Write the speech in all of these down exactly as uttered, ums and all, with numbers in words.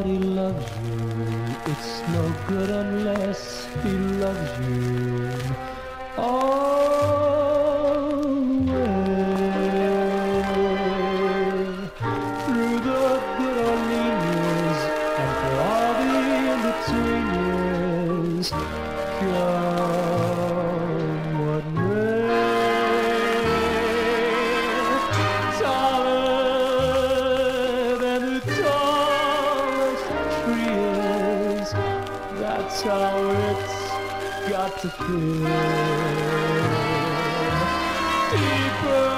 somebody loves you, it's no good unless he loves you always. Through the good or lean years and for all the in-between years, come what may. Taller than the tallest tree is, that's how it's got to feel. Deeper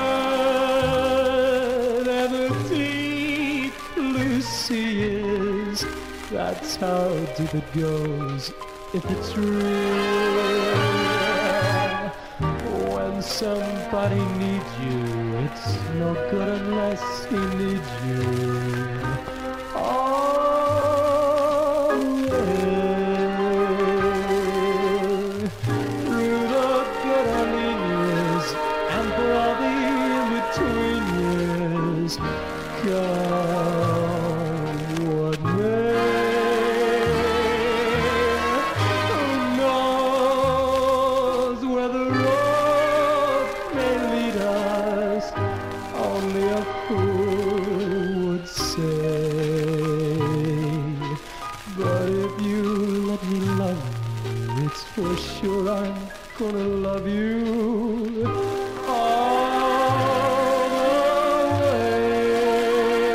than the deep blue sea is, that's how deep it goes if it's real. When somebody needs you, it's no good unless he needs you always. Through the good or lean years and for all the in-between years, come what may. Who knows where the road may lead us? Only a fool would say. But if you let me love you, it's for sure I'm gonna love you all the way,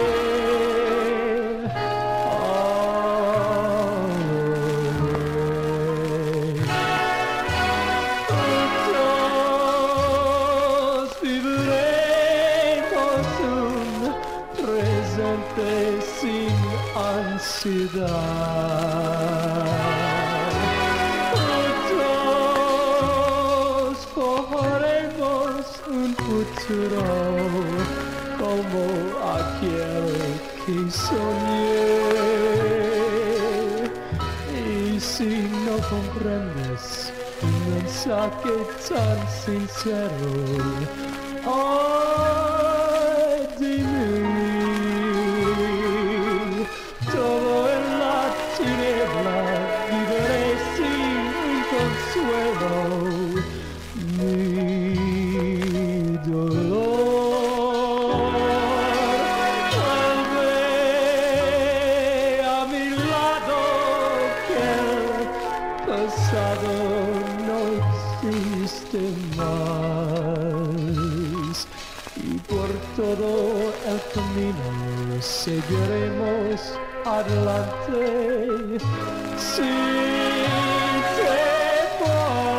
all the way. Todos viviremos un presente sin ansiedad. Juntos forjaremos un futuro como aquel que soñé. Y si no comprendes un mensaje tan sincero, ay, dime. Todo en la tiniebla viviré sin consuelo ni dolor. Vuelve a mi lado, que el pasado no existe más. Y por todo el camino seguiremos adelante sin temor.